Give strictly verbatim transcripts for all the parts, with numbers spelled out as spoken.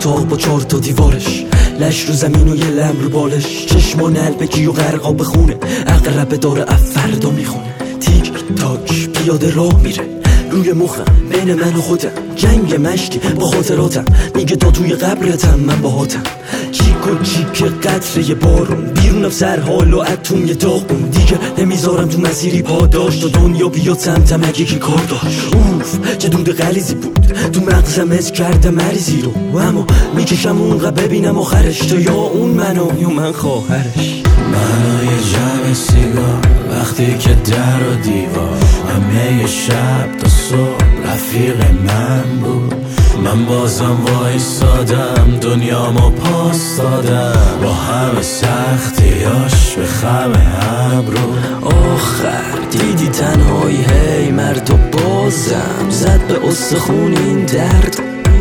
اتاق با چهار تا دیوارش، لش رو زمین و یه لم رو بالش، چشمان البکی و غرقا بخونه، اقرب داره افردا میخونه. تیک تاک پیاده راه میره روی مخم، بین من و خودم جنگ مشتی با خاطراتم، میگه تا توی قبرتم من باهاتم. چیک و چیک قطره بارون بیرونم سر حال و اتم یه داغون، دیگه نمیذارم تو مسیری پاداش تا دنیا بیاد سمتم اگه کی کار داشت. اوف چه دود غلیظی بود تو مغزم، از کردم مریضی رو، اما میکشم اونقدر ببینم آخرش، تا یا اون منو یا من خواهرش. منو یه جمع سیگار وقتی که در و دیوار، همه شب تا صبح رفیق من بود. من بازم وایسادم دنیامو پاس دادم، با همه سختیاش به خم ابرو. آخر دیدی تنهایی هی مرد و بازم زد به استخون این درد،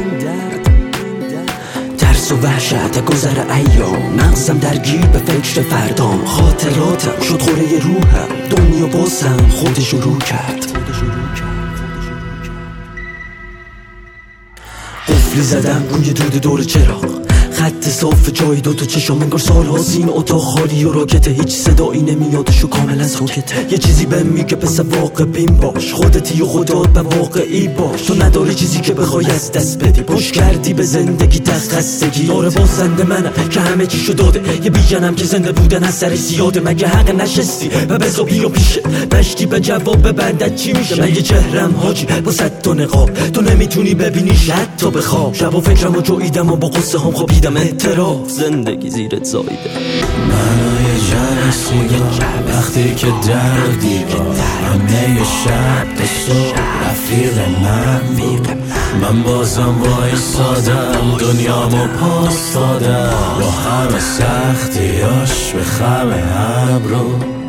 ترس و وحشت گذر ایام، مغزم درگیر به فکر فردام، خاطراتم شد خوره روحم، دنیا بازم خودش رو کرد. قفلی زدم روی دود دور چراغ، خط صاف جای دوتا چشام، انگار سال هاست این اتاق خالی و راکته، هیچ صدایی نمیادش و کاملا ساکته. یه چیزی بهم میگه پس واقع بین باش، خودتی و خودت به واقعی باش، تو نداری چیزی که بخوای از دست بدی، پشت کردی به زندگی دست خستگی. داره بازنده منم که همه چیشو داده، یه بیجنم که زنده بودن از سر زیاده، مگه حق نشستی و بزا بیا پیشه مشتی به جواب ببندت چی میشه؟ مگه چهرم حاجی با صد تا نقاب، تو نمیتونی ببینیش حتی بخواب، شب و فکرم و جویدم و با قصه هم خوابیدم، اعتراف زندگی زیرت زایده. منو یه جمع سیگار وقتی که در و دیوار، همه شب تا صبح رفیق من بود. من بازم وایسادم دنیامو پاس دادم، با همه سختیاش به خم ابرو.